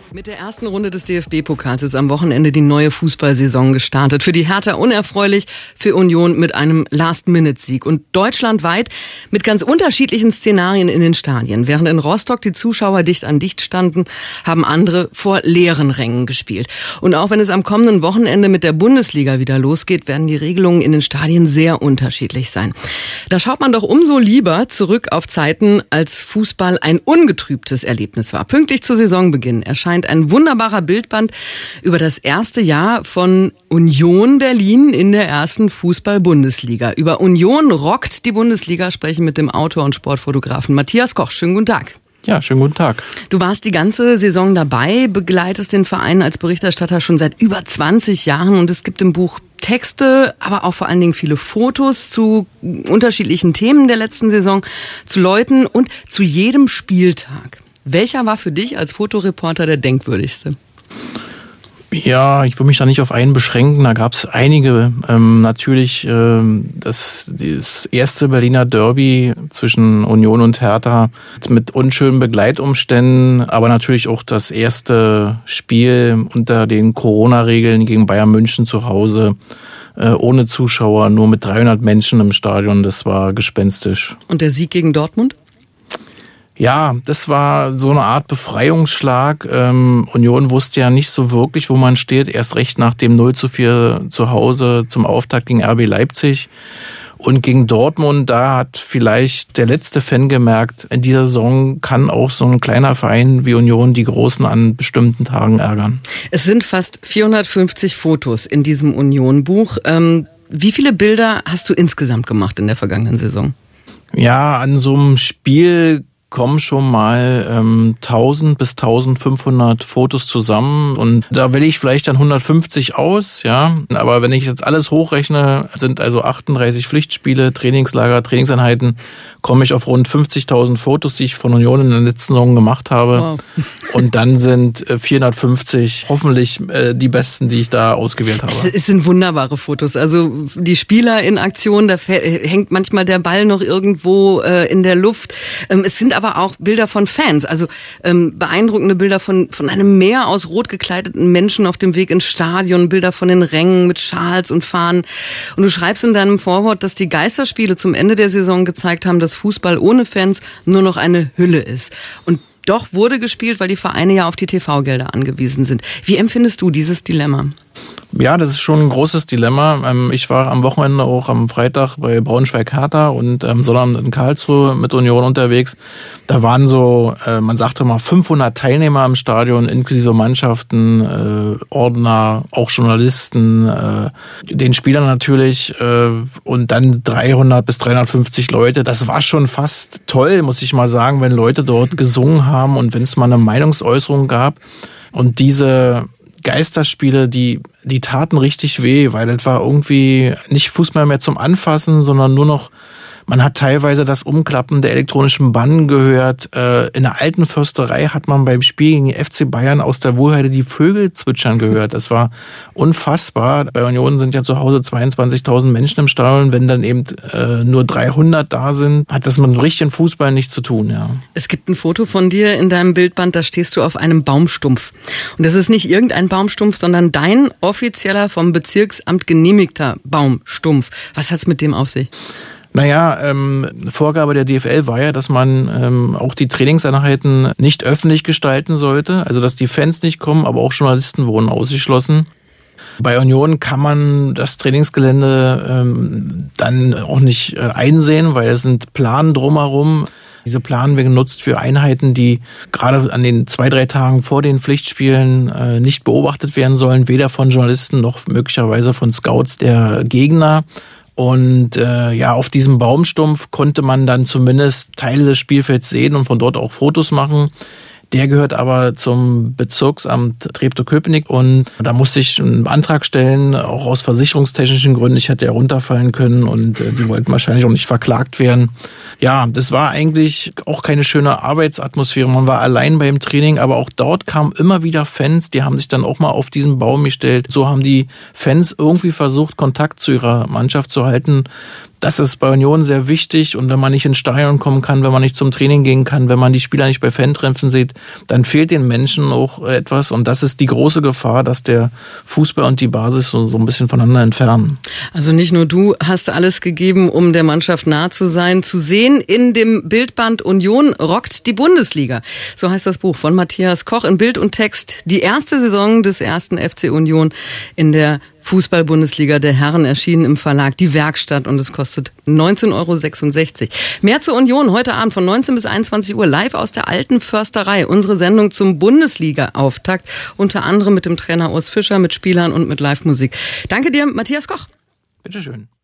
Mit der ersten Runde des DFB-Pokals ist am Wochenende die neue Fußballsaison gestartet. Für die Hertha unerfreulich, für Union mit einem Last-Minute-Sieg. Und deutschlandweit mit ganz unterschiedlichen Szenarien in den Stadien. Während in Rostock die Zuschauer dicht an dicht standen, haben andere vor leeren Rängen gespielt. Und auch wenn es am kommenden Wochenende mit der Bundesliga wieder losgeht, werden die Regelungen in den Stadien sehr unterschiedlich sein. Da schaut man doch umso lieber zurück auf Zeiten, als Fußball ein ungetrübtes Erlebnis war. Pünktlich zu Saisonbeginn erscheint ein wunderbarer Bildband über das erste Jahr von Union Berlin in der ersten Fußball-Bundesliga. Über Union rockt die Bundesliga sprechen mit dem Autor und Sportfotografen Matthias Koch. Schönen guten Tag. Ja, schönen guten Tag. Du warst die ganze Saison dabei, begleitest den Verein als Berichterstatter schon seit über 20 Jahren und es gibt im Buch Texte, aber auch vor allen Dingen viele Fotos zu unterschiedlichen Themen der letzten Saison, zu Leuten und zu jedem Spieltag. Welcher war für dich als Fotoreporter der denkwürdigste? Ja, ich will mich da nicht auf einen beschränken. Da gab es einige. Natürlich das erste Berliner Derby zwischen Union und Hertha mit unschönen Begleitumständen, aber natürlich auch das erste Spiel unter den Corona-Regeln gegen Bayern München zu Hause. Ohne Zuschauer, nur mit 300 Menschen im Stadion. Das war gespenstisch. Und der Sieg gegen Dortmund? Ja, das war so eine Art Befreiungsschlag. Union wusste ja nicht so wirklich, wo man steht. Erst recht nach dem 0:4 zu Hause zum Auftakt gegen RB Leipzig. Und gegen Dortmund, da hat vielleicht der letzte Fan gemerkt, in dieser Saison kann auch so ein kleiner Verein wie Union die Großen an bestimmten Tagen ärgern. Es sind fast 450 Fotos in diesem Union-Buch. Wie viele Bilder hast du insgesamt gemacht in der vergangenen Saison? Ja, an so einem Spiel kommen schon mal 1000 bis 1500 Fotos zusammen und da wähle ich vielleicht dann 150 aus, ja. Aber wenn ich jetzt alles hochrechne, sind also 38 Pflichtspiele, Trainingslager, Trainingseinheiten, komme ich auf rund 50.000 Fotos, die ich von Union in der letzten Saison gemacht habe. Wow. Und dann sind 450 hoffentlich die besten, die ich da ausgewählt habe. Es sind wunderbare Fotos. Also die Spieler in Aktion, da hängt manchmal der Ball noch irgendwo in der Luft. Es sind aber auch Bilder von Fans, also beeindruckende Bilder von einem Meer aus rot gekleideten Menschen auf dem Weg ins Stadion, Bilder von den Rängen mit Schals und Fahnen. Und du schreibst in deinem Vorwort, dass die Geisterspiele zum Ende der Saison gezeigt haben, dass Fußball ohne Fans nur noch eine Hülle ist. Und doch wurde gespielt, weil die Vereine ja auf die TV-Gelder angewiesen sind. Wie empfindest du dieses Dilemma? Ja, das ist schon ein großes Dilemma. Ich war am Wochenende auch am Freitag bei Braunschweig-Hertha und am Sonnabend in Karlsruhe mit Union unterwegs. Da waren so, man sagte mal 500 Teilnehmer im Stadion, inklusive Mannschaften, Ordner, auch Journalisten, den Spielern natürlich und dann 300 bis 350 Leute. Das war schon fast toll, muss ich mal sagen, wenn Leute dort gesungen haben und wenn es mal eine Meinungsäußerung gab. Und diese Geisterspiele, die taten richtig weh, weil das war irgendwie nicht Fußball mehr zum Anfassen, sondern nur noch, man hat teilweise das Umklappen der elektronischen Bannen gehört. In der alten Försterei hat man beim Spiel gegen FC Bayern aus der Wohlheide die Vögel zwitschern gehört. Das war unfassbar. Bei Union sind ja zu Hause 22.000 Menschen im Stadion. Wenn dann eben nur 300 da sind, hat das mit richtigen Fußball nichts zu tun. Ja. Es gibt ein Foto von dir in deinem Bildband, da stehst du auf einem Baumstumpf. Und das ist nicht irgendein Baumstumpf, sondern dein offizieller vom Bezirksamt genehmigter Baumstumpf. Was hat's mit dem auf sich? Naja, Vorgabe der DFL war ja, dass man auch die Trainingseinheiten nicht öffentlich gestalten sollte, also dass die Fans nicht kommen, aber auch Journalisten wurden ausgeschlossen. Bei Union kann man das Trainingsgelände dann auch nicht einsehen, weil es sind Planen drumherum. Diese Planen werden genutzt für Einheiten, die gerade an den 2-3 Tagen vor den Pflichtspielen nicht beobachtet werden sollen, weder von Journalisten noch möglicherweise von Scouts der Gegner. Und auf diesem Baumstumpf konnte man dann zumindest Teile des Spielfelds sehen und von dort auch Fotos machen. Der gehört aber zum Bezirksamt Treptow-Köpenick und da musste ich einen Antrag stellen, auch aus versicherungstechnischen Gründen. Ich hätte ja runterfallen können und die wollten wahrscheinlich auch nicht verklagt werden. Ja, das war eigentlich auch keine schöne Arbeitsatmosphäre. Man war allein beim Training, aber auch dort kamen immer wieder Fans, die haben sich dann auch mal auf diesen Baum gestellt. So haben die Fans irgendwie versucht, Kontakt zu ihrer Mannschaft zu halten. Das ist bei Union sehr wichtig und wenn man nicht ins Stadion kommen kann, wenn man nicht zum Training gehen kann, wenn man die Spieler nicht bei Fantreffen sieht, dann fehlt den Menschen auch etwas und das ist die große Gefahr, dass der Fußball und die Basis so ein bisschen voneinander entfernen. Also nicht nur du hast alles gegeben, um der Mannschaft nah zu sein. Zu sehen in dem Bildband Union rockt die Bundesliga. So heißt das Buch von Matthias Koch in Bild und Text. Die erste Saison des ersten FC Union in der Fußball-Bundesliga der Herren, erschienen im Verlag Die Werkstatt und es kostet 19,66 €. Mehr zur Union heute Abend von 19 bis 21 Uhr live aus der Alten Försterei. Unsere Sendung zum Bundesliga-Auftakt, unter anderem mit dem Trainer Urs Fischer, mit Spielern und mit Live-Musik. Danke dir, Matthias Koch. Bitteschön.